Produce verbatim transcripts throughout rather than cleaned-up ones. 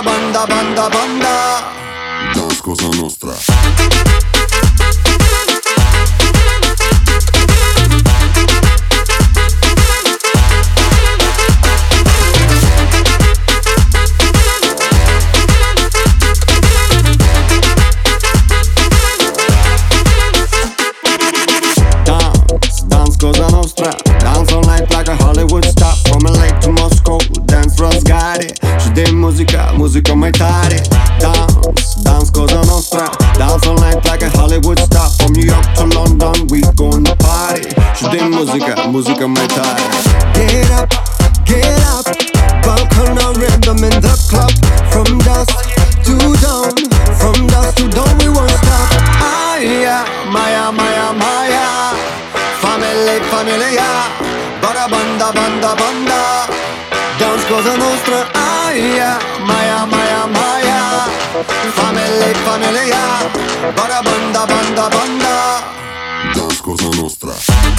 banda, banda, banda. Dance Cosa Nostra. Cosa Nostra, dance all night like a Hollywood star. From L A to Moscow, dance runs got it. Și de muzica, muzica mai tare. Dance, dance Cosa Nostra, dance all night like a Hollywood star. From New York to London, we gonna party. Și de muzica, muzica mai tare. Get up, get up, welcome on rhythm in the club. From dusk to dawn, from dusk to dawn we won't stop. Aya, Maya, Maya, Maya. Family, famiglia, bara banda, banda, banda. Dance Cosa Nostra, aia, Maya, Maya, Maya. Family, famiglia, bara banda, banda, banda. Dance Cosa Nostra.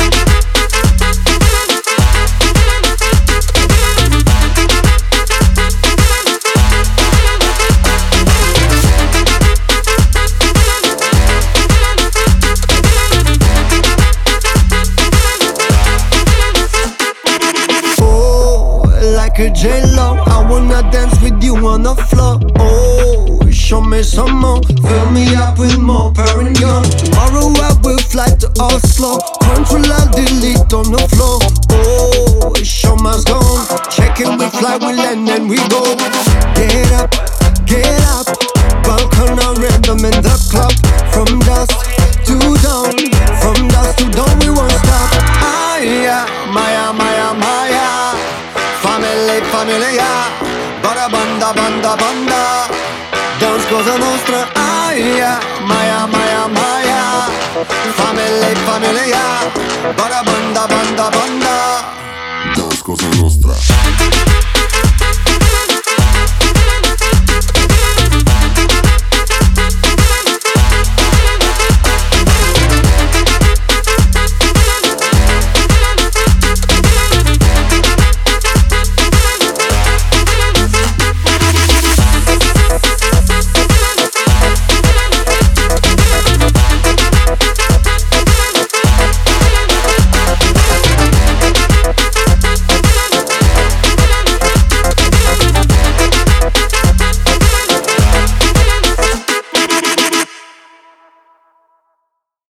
Like a J-Lo, I wanna dance with you on the floor. Oh, show me some more, fill me up with more Perignon. Tomorrow I will fly to Oslo, control and delete on the floor. Oh, show must go on, check it, we fly, we land and we go. Get up, get up, welcome on rhythm in the club. From dusk to dawn, from dusk to dawn we won't stop. Aya, Maya, Maya, Maya. Family, famiglia, bara banda, banda, banda. Dance Cosa Nostra, aia, Maya, Maya, Maya. Family, famiglia, bara banda, banda, banda. Dance Cosa Nostra.